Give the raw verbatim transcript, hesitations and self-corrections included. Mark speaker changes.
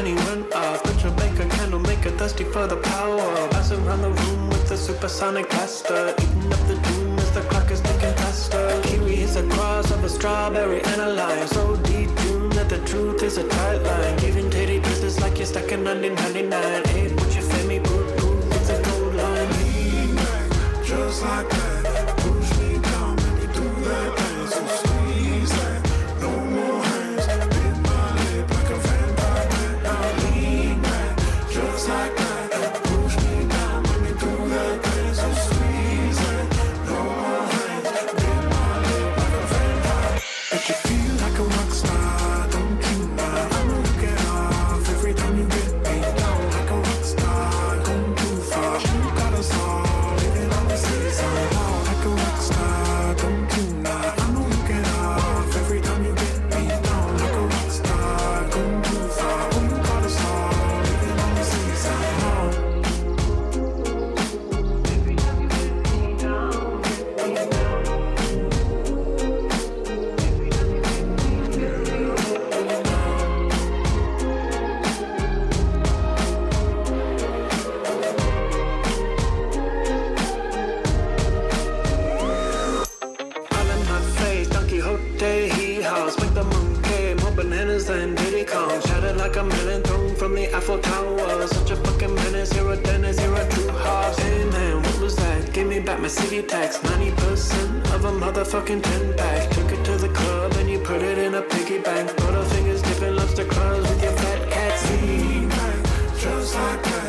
Speaker 1: penny went off. The Jamaica candle make her thirsty for the power. Passing around the room with the supersonic blaster. Eating up the doom as the clock is ticking faster. Kiwi is a cross of a strawberry and a lime. So detuned that the truth is a tight line. Giving titty twisters like you're stuck in nineteen ninety-nine. Ain't what you feel me, boo boo, it's a gold line.
Speaker 2: Lean back, just like that. Push me down, let me do that dance. So squeeze that, no more hands. Bit my lip like a vampire. Now lean back, just like that. Push me down, let me do that dance. So squeeze that, no more hands. Bit my lip like a vampire. But you feel like a rock star, don't you know? I'ma look it off every time you get me down. Like a rock star, gone too far. You got us all living on the season. Like a rock star, don't you know? I'ma look it off every time you get me down. Like a rock star, gone too far. You got us all living on the season. Every time you get me down, get me down. Every time you get me, get me
Speaker 1: All in my face, Don Quixote, he house. Make the monkey, more bananas than Diddy Kong. Shattered like a melon thrown from the Eiffel Tower. Such a fucking menace, you're a dentist, you're a true house. Hey man, what was that? Give me back my city tax. ninety percent of a motherfucking ten pack. Took it to the club and you put it in a piggy bank. Put our fingers dipping lobster claws with your fat cats.
Speaker 2: lean back, just like that.